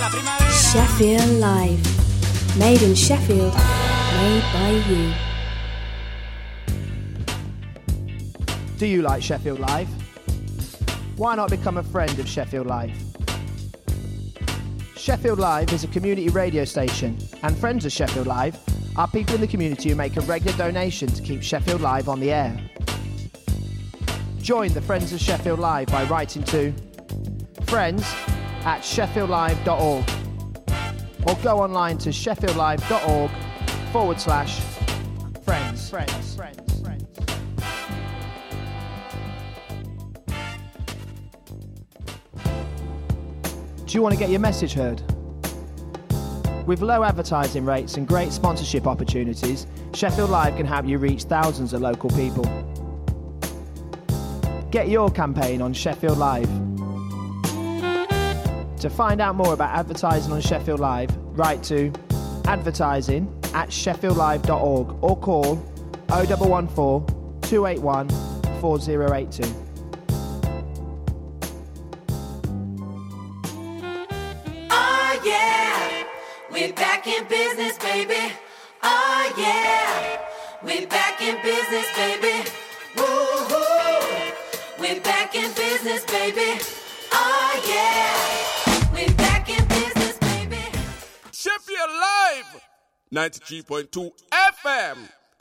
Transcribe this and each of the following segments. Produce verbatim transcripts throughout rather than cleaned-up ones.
Sheffield Live. Made in Sheffield. Made by you. Do you like Sheffield Live? Why not become a friend of Sheffield Live? Sheffield Live is a community radio station, and friends of Sheffield Live are people in the community who make a regular donation to keep Sheffield Live on the air. Join the Friends of Sheffield Live by writing to friends at sheffieldlive.org or go online to sheffieldlive.org forward slash friends. Friends. Friends. Friends. Do you want to get your message heard? With low advertising rates and great sponsorship opportunities, Sheffield Live can help you reach thousands of local people. Get your campaign on Sheffield Live. To find out more about advertising on Sheffield Live, write to advertising at sheffieldlive.org or call oh one one four, two eight one, four oh eight two. Oh yeah, we're back in business, baby. Oh yeah, we're back in business, baby. Woo-hoo. We're back in business, baby. Oh yeah, we're back in business, baby. Sheffield Live, ninety-three point two F M.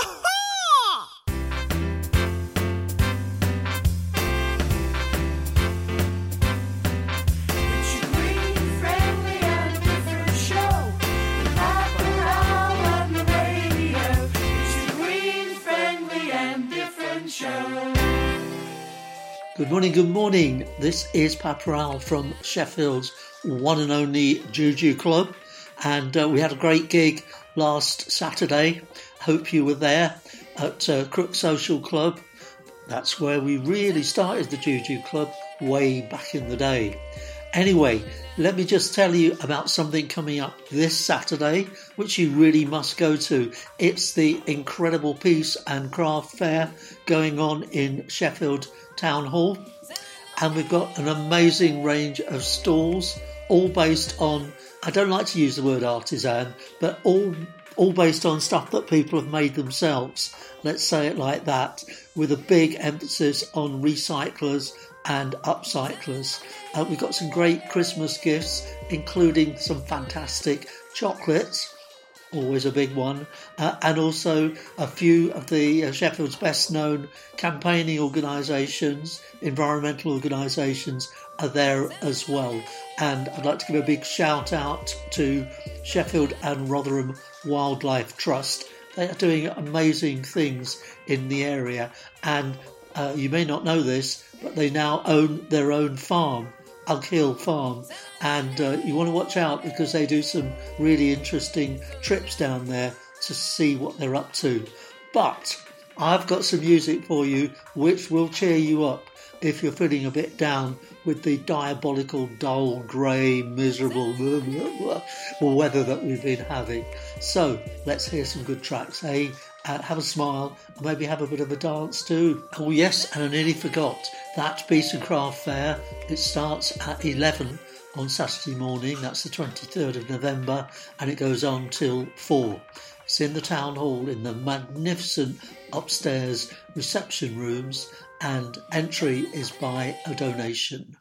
Good morning, good morning. This is Paparal from Sheffield's one and only Juju Club, and uh, we had a great gig last Saturday. Hope you were there at uh, Crook Social Club. That's where we really started the Juju Club way back in the day. Anyway, let me just tell you about something coming up this Saturday, which you really must go to. It's the incredible Peace and Craft Fair going on in Sheffield Town Hall, and we've got an amazing range of stalls, all based on, I don't like to use the word artisan, but all all based on stuff that people have made themselves, let's say it like that, with a big emphasis on recyclers and upcyclers. Uh, we've got some great Christmas gifts, including some fantastic chocolates, always a big one, uh, and also a few of the uh, Sheffield's best known campaigning organisations, environmental organisations are there as well. And I'd like to give a big shout out to Sheffield and Rotherham Wildlife Trust. They are doing amazing things in the area, and uh, you may not know this, but they now own their own farm, Ugg Hill Farm, and uh, you want to watch out because they do some really interesting trips down there to see what they're up to. But I've got some music for you which will cheer you up if you're feeling a bit down with the diabolical, dull, grey, miserable weather that we've been having. So let's hear some good tracks, eh? Uh, have a smile and maybe have a bit of a dance too. Oh yes, and I nearly forgot, that Peace and Craft Fair, it starts at eleven on Saturday morning, that's the twenty-third of November, and it goes on till four. It's in the town hall in the magnificent upstairs reception rooms, and entry is by a donation.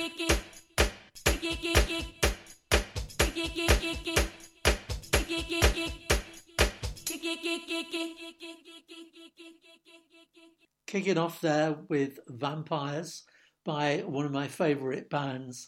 Kicking off there with Vampires by one of my favourite bands,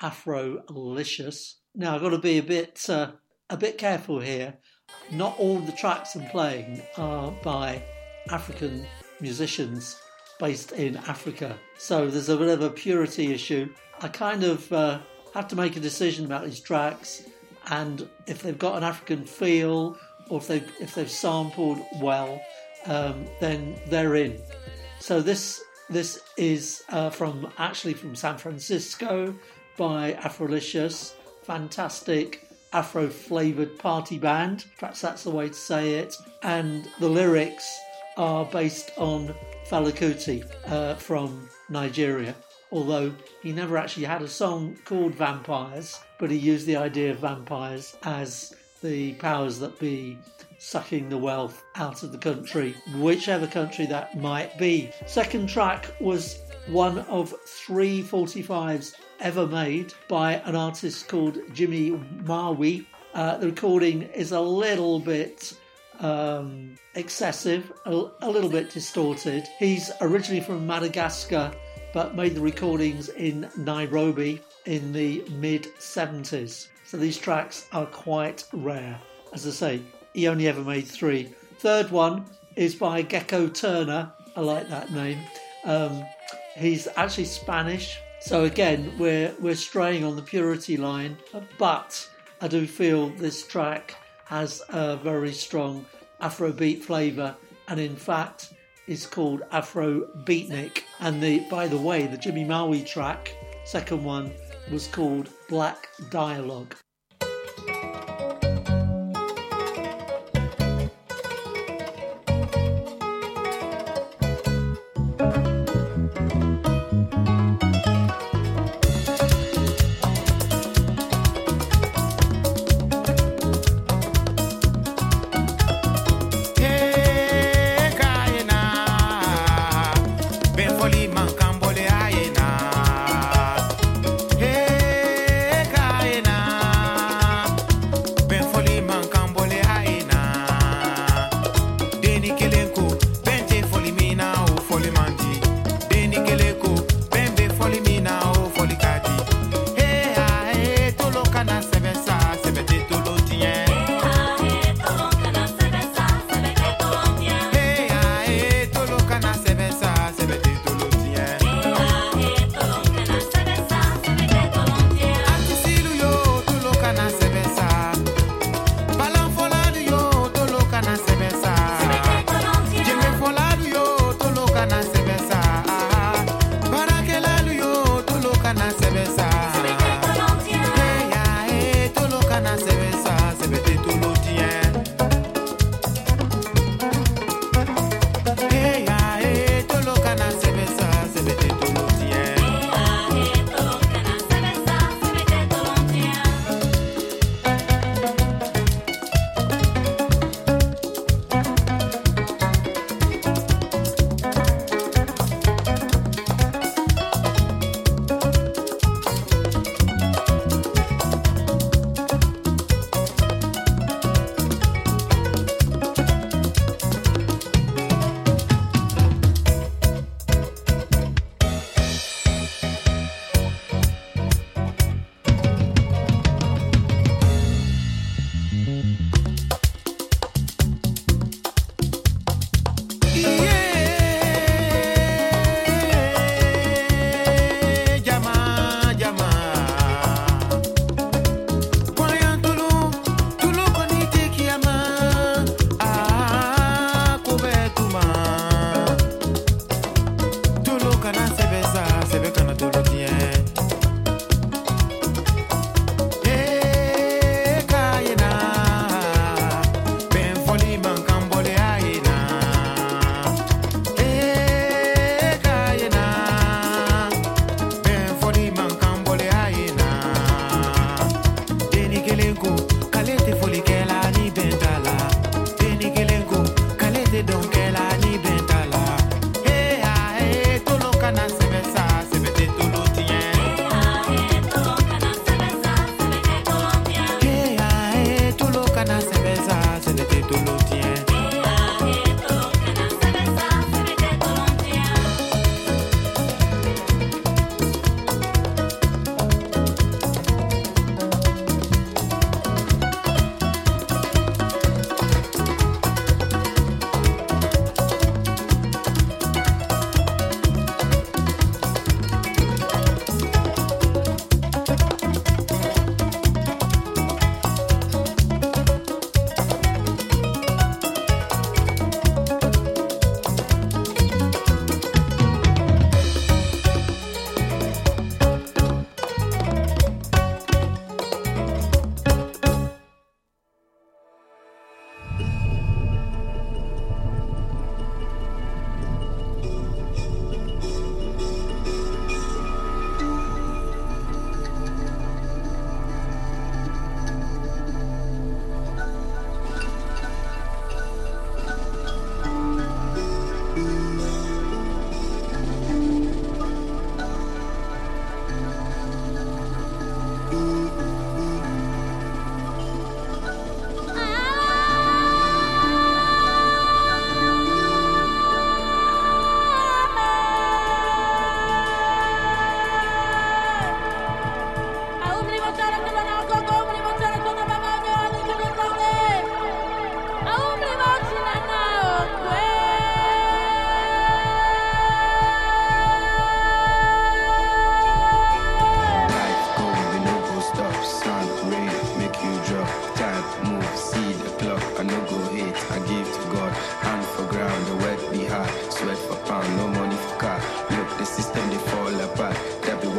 Afrolicious. Now I've got to be a bit uh, a bit careful here. Not all the tracks I'm playing are by African musicians based in Africa, so there's a bit of a purity issue. I kind of uh, have to make a decision about these tracks, and if they've got an African feel, or if they've if they've sampled well, um, then they're in. So this this is uh, from actually from San Francisco by Afrolicious, fantastic Afro-flavoured party band, perhaps that's the way to say it, and the lyrics are based on Fela Kuti uh, from Nigeria, although he never actually had a song called Vampires, but he used the idea of vampires as the powers that be sucking the wealth out of the country, whichever country that might be. Second track was one of three forty-fives ever made by an artist called Jimmy Maui. Uh, the recording is a little bit um, excessive, a, a little bit distorted. He's originally from Madagascar, but made the recordings in Nairobi in the mid seventies. So these tracks are quite rare. As I say, he only ever made three. Third one is by Gecko Turner. I like that name. Um, he's actually Spanish. So again, we're we're straying on the purity line, but I do feel this track has a very strong Afrobeat flavour, and in fact is called Afro Beatnik. And the by the way, the Jimmy Maui track, second one, was called Black Dialogue. Hey, Kaina.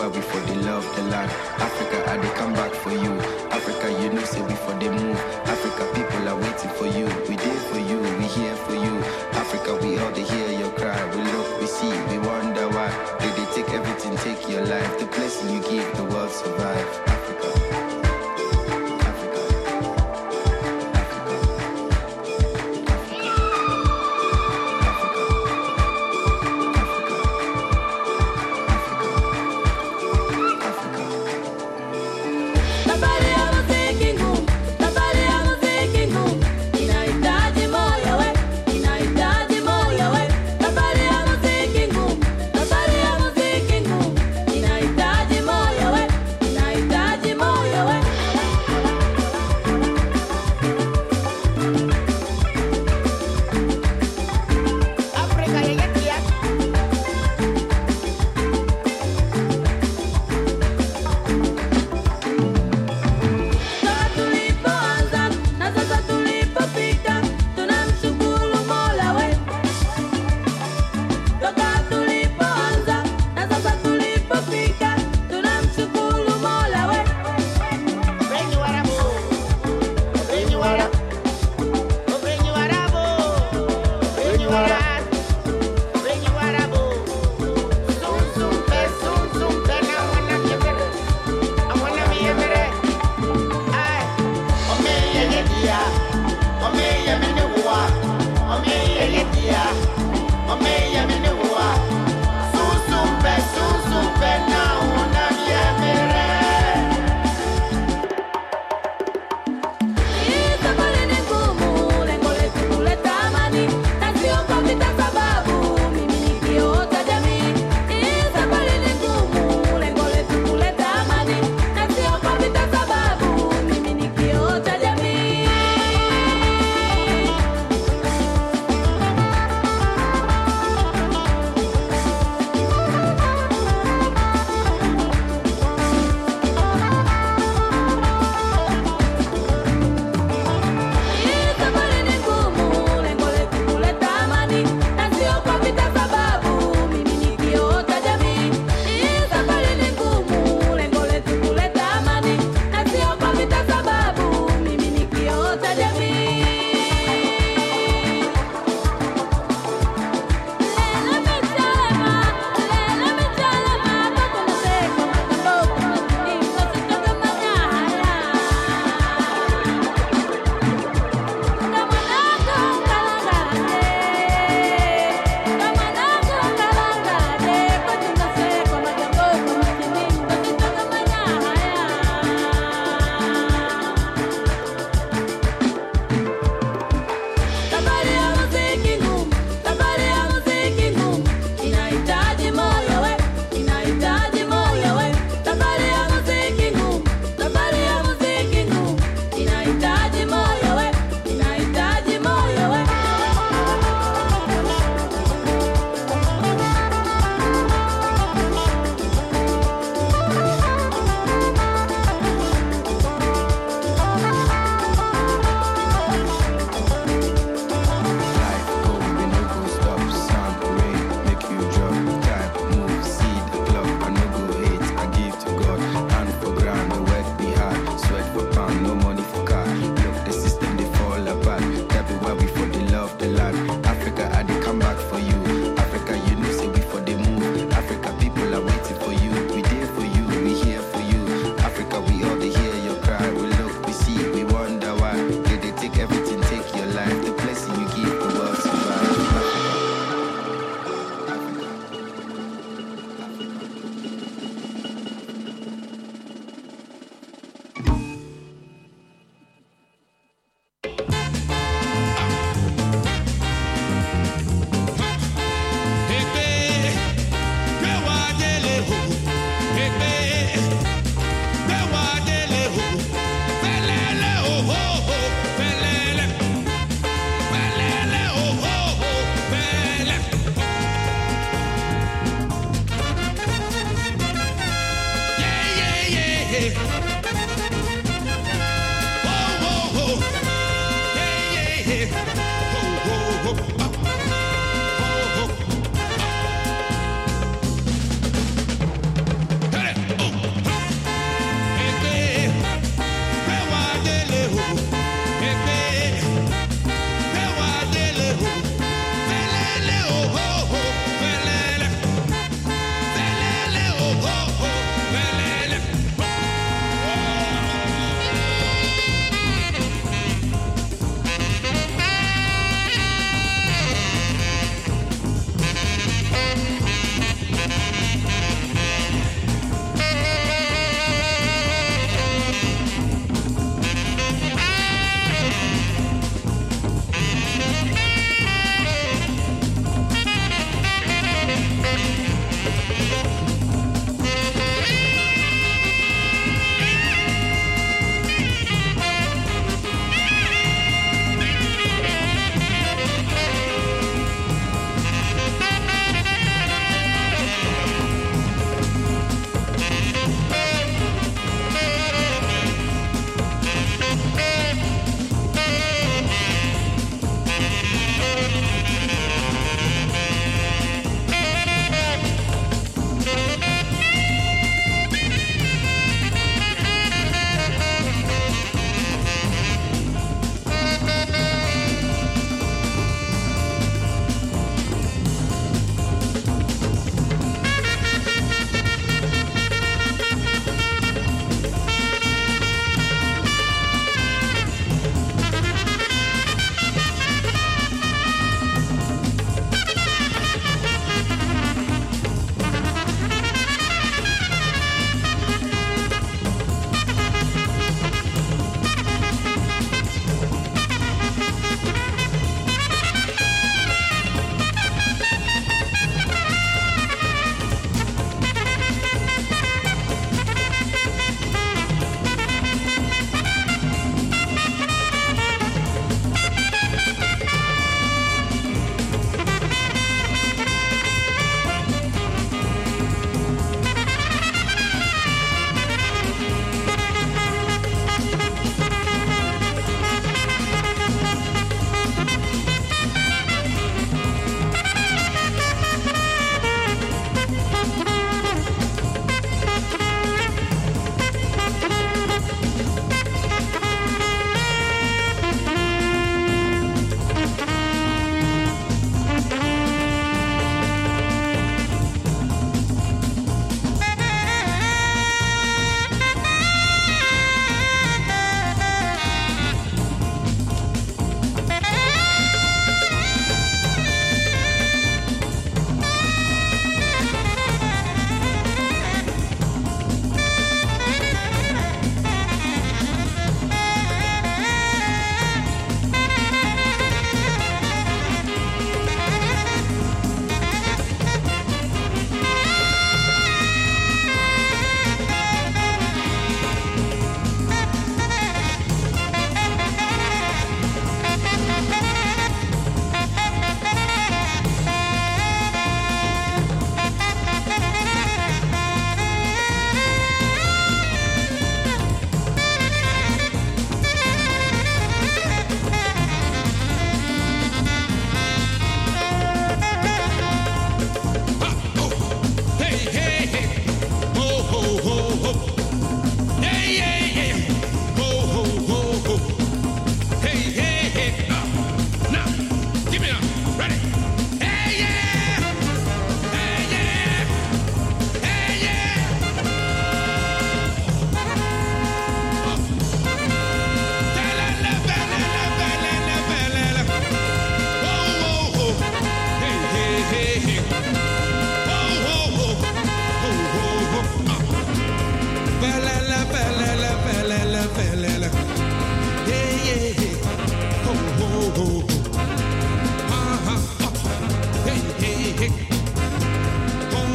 where we for the love the land. Africa, I they come back for you. Africa, you know, say we for the move. Africa, people are waiting for you. We did for you, we here for you. Africa, we all they hear your cry. We look, we see, we wonder why. Did they take everything, take your life? The blessing you give, the world survive. Africa.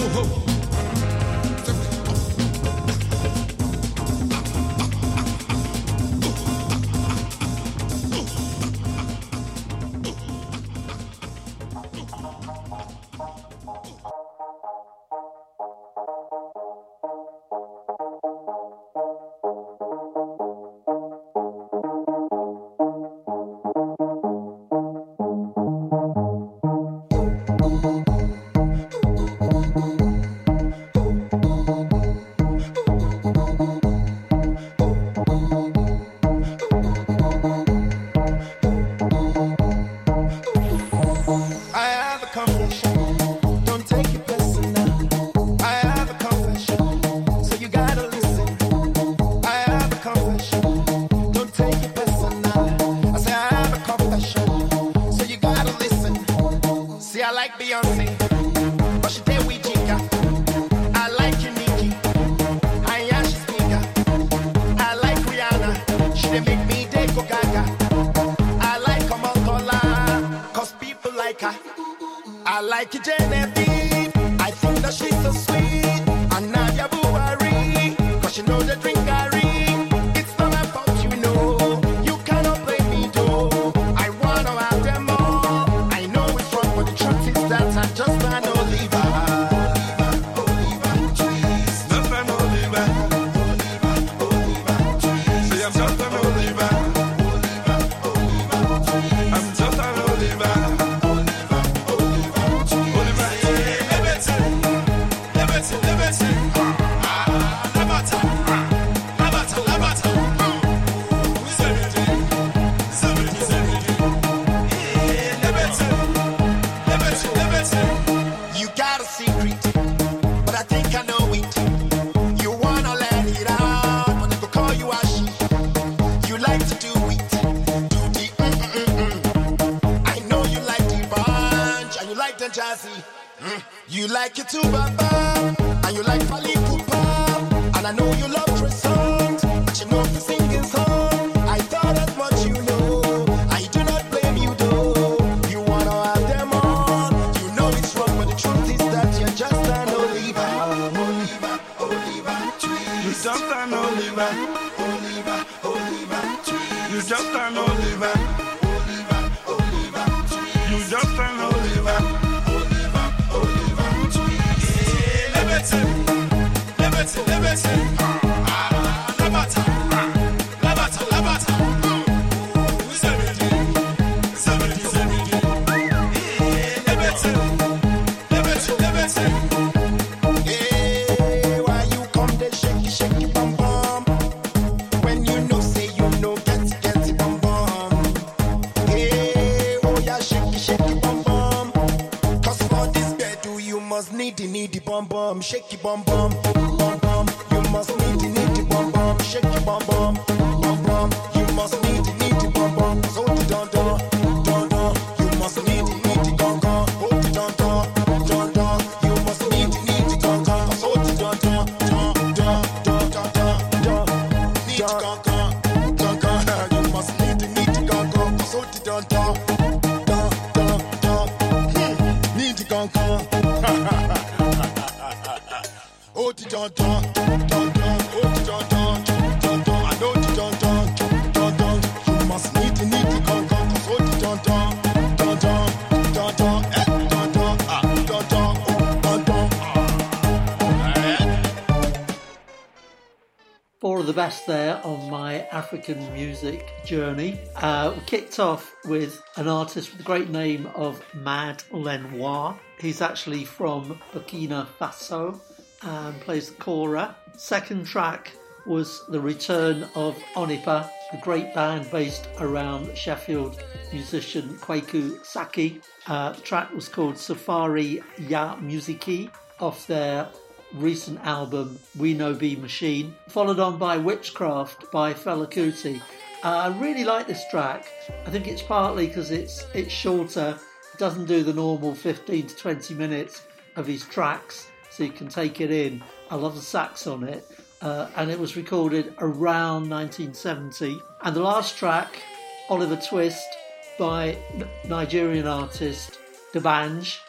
Best there on my African music journey. Uh, we kicked off with an artist with the great name of Mad Lenoir. He's actually from Burkina Faso and plays the kora. Second track was the return of Onipa, a great band based around Sheffield musician Kwaku Saki. Uh, the track was called Safari Ya Musiki off their recent album We No Be Machine, followed on by Witchcraft by Fela Kuti. Uh, I really like this track. I think it's partly because it's it's shorter. It doesn't do the normal fifteen to twenty minutes of his tracks, so you can take it in. I love the sax on it. Uh, and it was recorded around nineteen seventy. And the last track, Oliver Twist by Nigerian artist D'banj,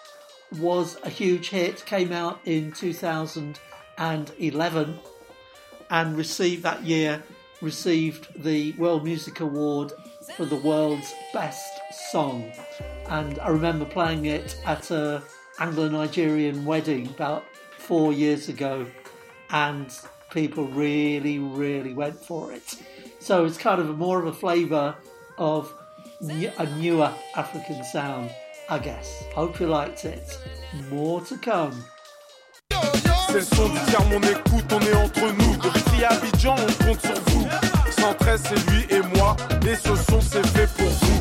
was a huge hit, came out in two thousand eleven and received that year received the World Music Award for the world's best song. And I remember playing it at a Anglo-Nigerian wedding about four years ago, and people really, really went for it. So it's kind of a more of a flavour of new, a newer African sound, I guess. Hope you liked it. More to come. C'est le son du tiers, mon écoute, on est entre nous. De Vitry à Abidjan, on compte sur vous. cent treize, c'est lui et moi, et ce son, c'est fait pour vous.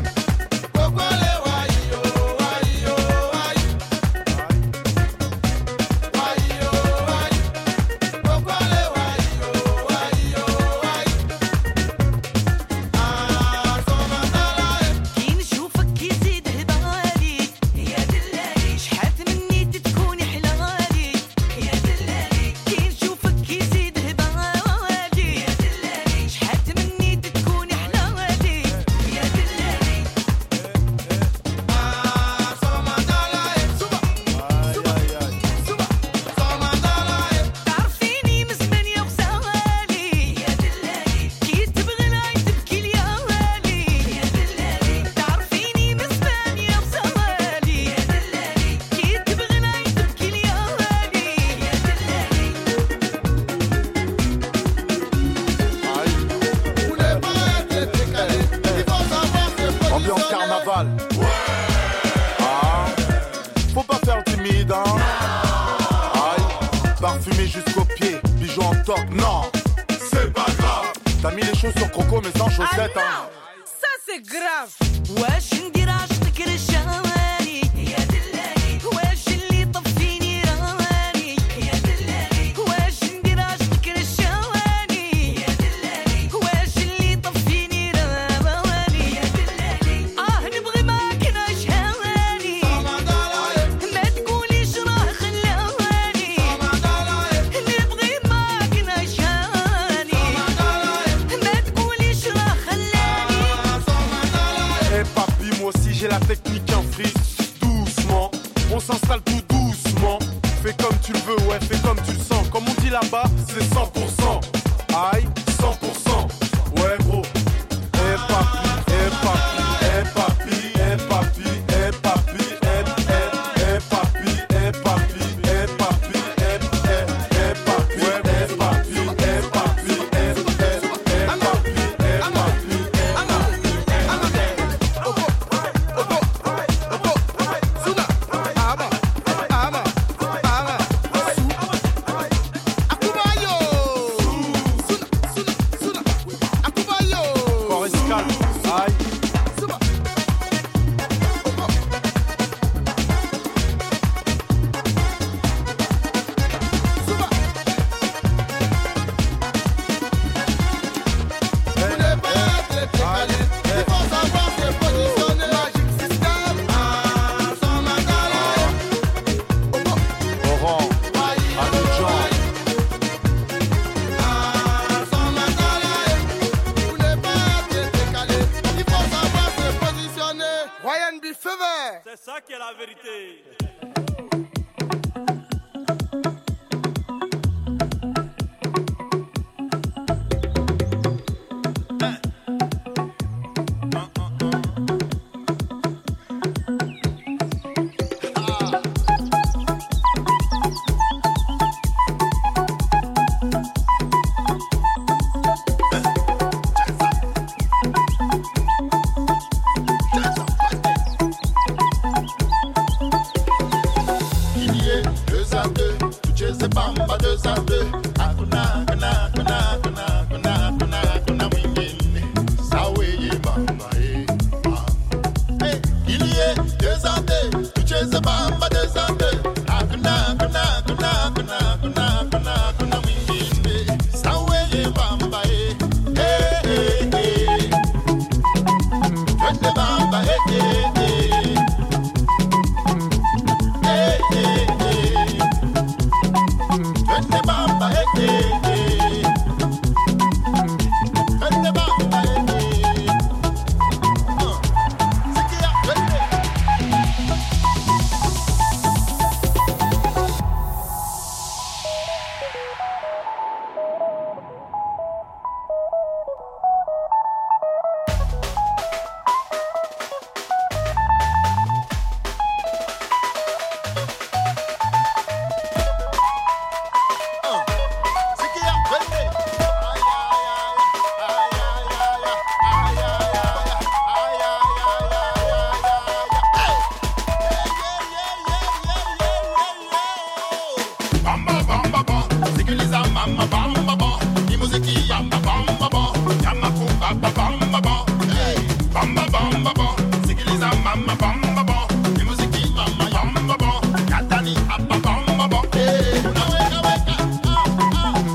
bamba bom, sikiliza mama bamba bom, ni muziki bamba bamba bom, nyama kuka bamba bom, hey, bamba bamba bom, sikiliza mama bamba bom, ni muziki bamba bamba bom, katani hapa bamba bom, hey, unaweka weka, ah, ah.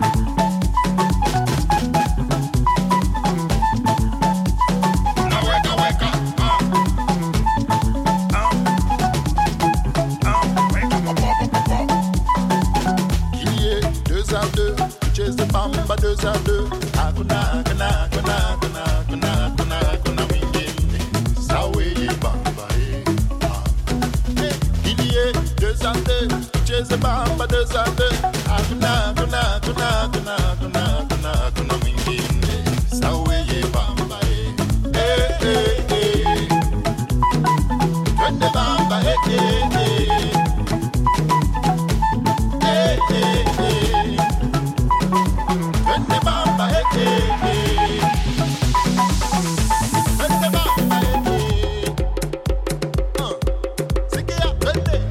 Unaweka weka, ah, ah, ah, weka pop pop pop. Il y a deux à deux, chase the bamba deux à deux, akuna akuna akuna akuna akuna akuna akuna wingine, sawe ye bamba eh. Il y a deux à deux, chase the bamba deux à deux, akuna akuna akuna akuna akuna akuna akuna wingine, sawe ye bamba eh. Eh eh eh, twende bamba eh eh eh. Eh eh eh, twende bamba eh eh eh, twende bamba eh eh, uh, sikia twende.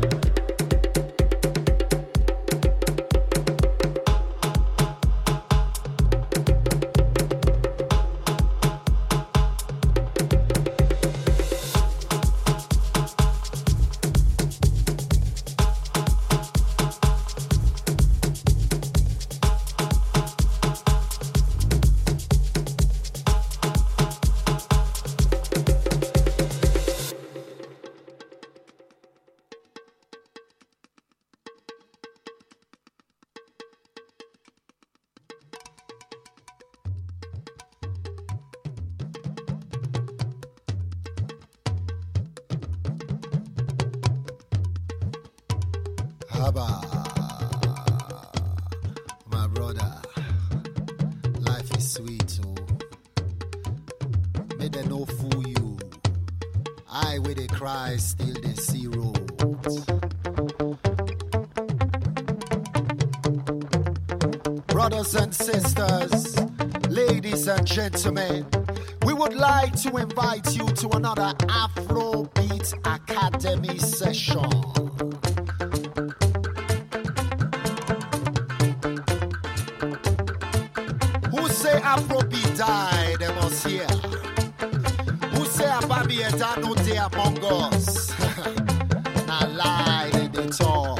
Haba, my brother, life is sweet, oh. May they no fool you. I where they cry, still they see road. Brothers and sisters, ladies and gentlemen, we would like to invite you to another Afrobeat Academy session. Afrobeat die, they must hear. Who say a baby and I know they among us? Now lie, they, they talk.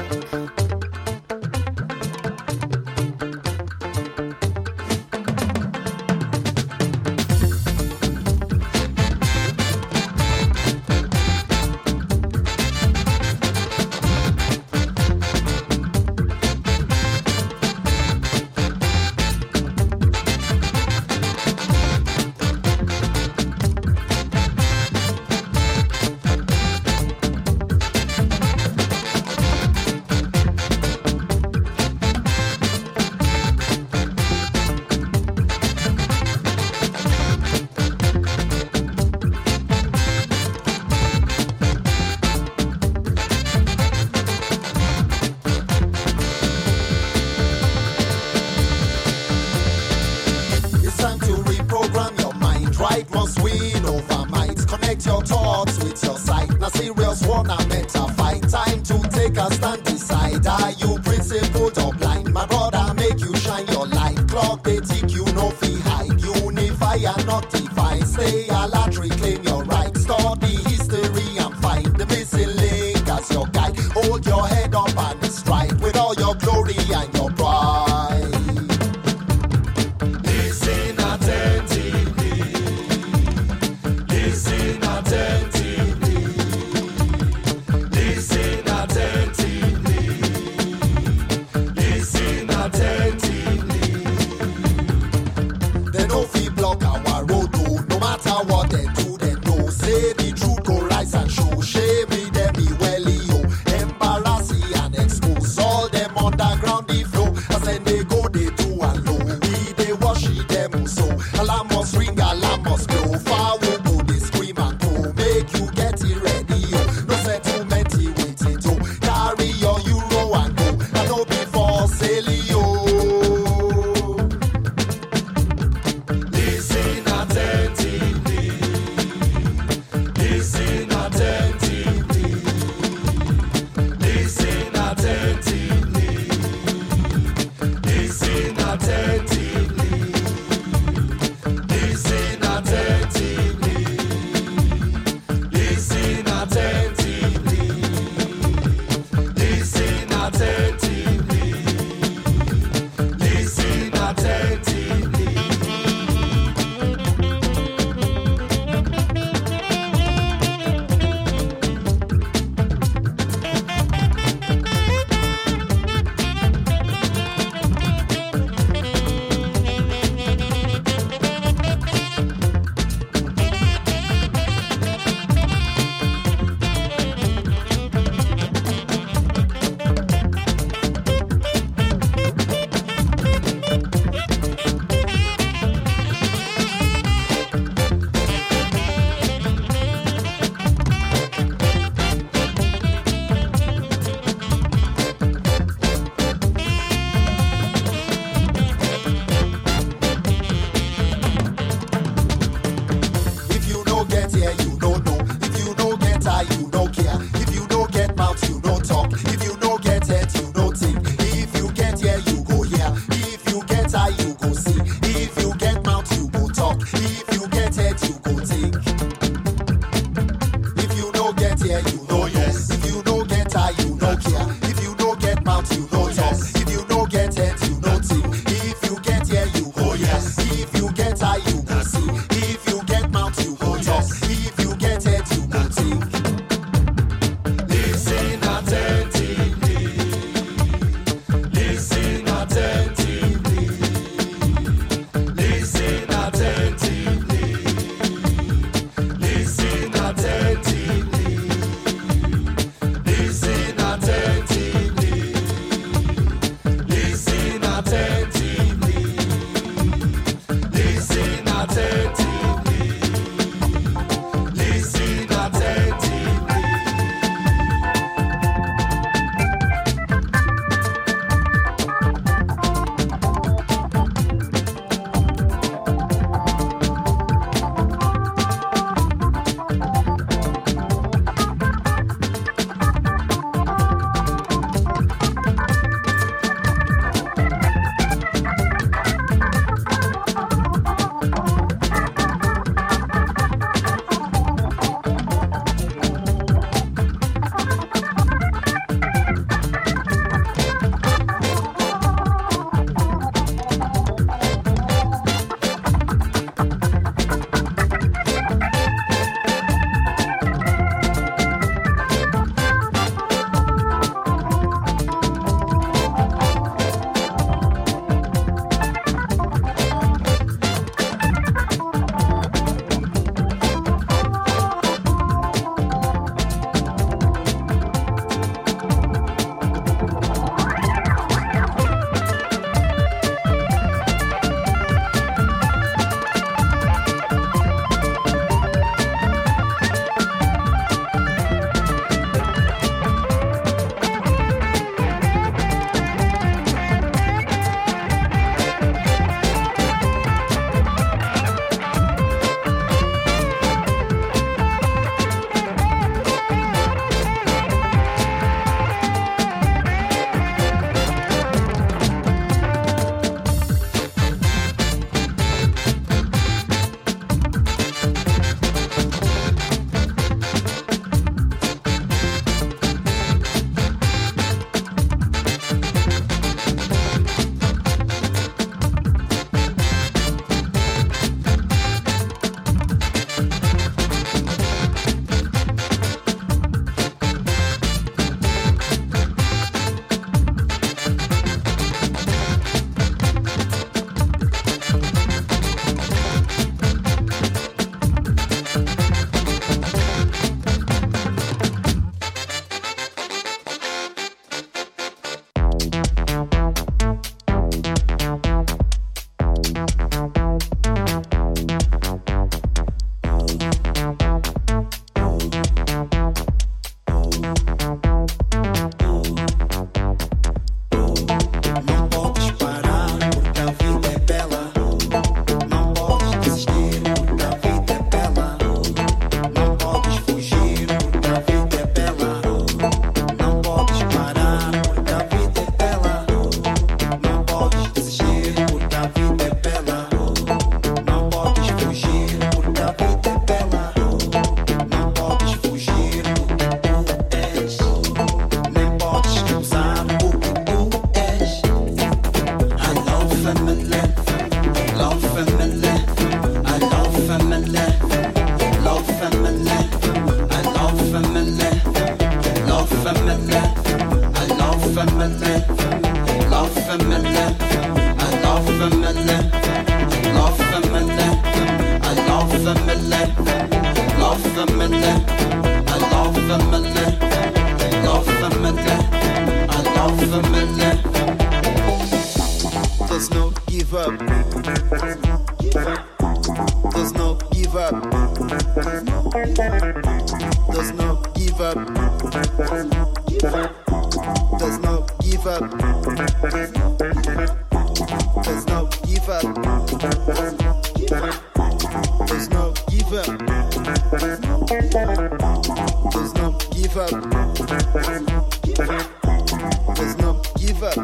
family. I love family. Love family. I love family. There's no give up. There's no give up. There's no give up. There's no give up. There's no give up. There's no give up. There's no give up. There's no give up.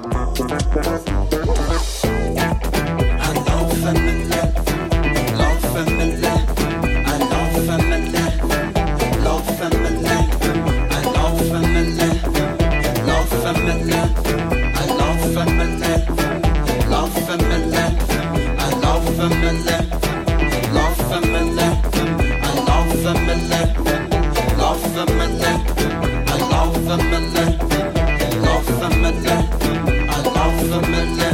I love family. Love family. I love family. Love family. I love family. Love family. I love family. Love family. I love family. Love family. I love family. Love family. I love family. Love family. I love family.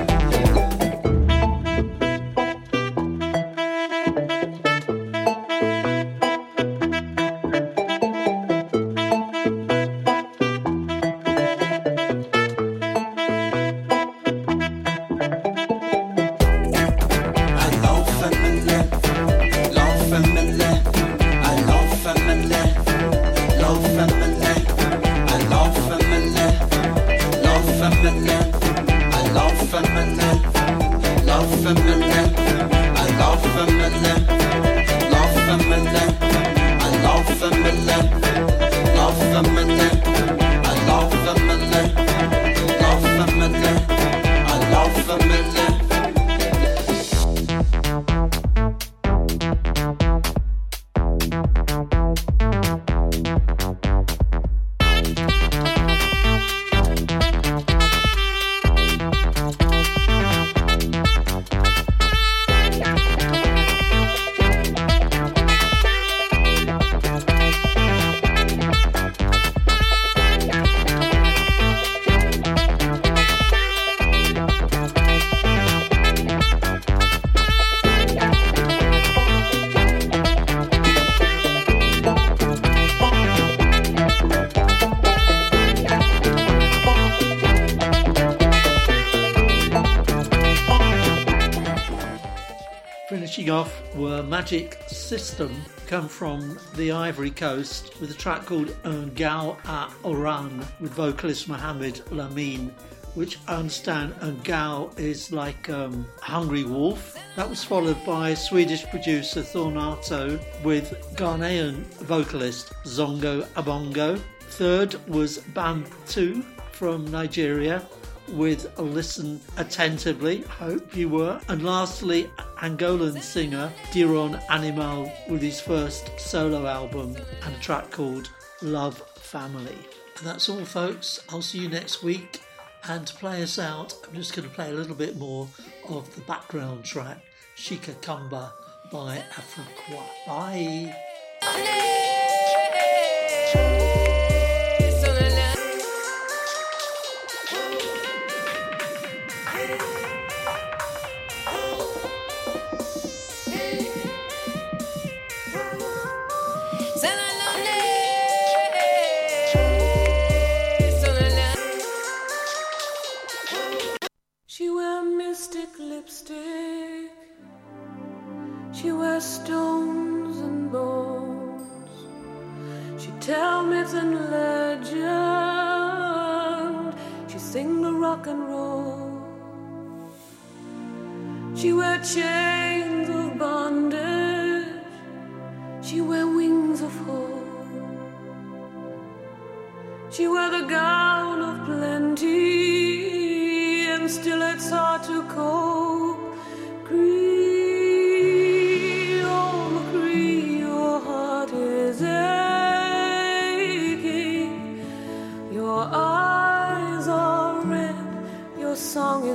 Finishing off were Magic System, come from the Ivory Coast, with a track called Un Gao à Oran with vocalist Mohamed Lamine, which I understand Un Gao is like um, Hungry Wolf. That was followed by Swedish producer Thornato with Ghanaian vocalist Zongo Abongo. Third was Bantu from Nigeria with Listen Attentively, hope you were. And lastly, Angolan singer Diron Animal with his first solo album and a track called Love Family. And that's all, folks. I'll see you next week. And to play us out, I'm just going to play a little bit more of the background track, Shika Kamba by Afriqua. Bye. She wear mystic lipstick, she wears stones and bones, she tell myths and legend, she sing the rock and roll, she wear chains of bondage, she wear wings of hope, she wear the gown of plenty, and still it's hard to cope. Grief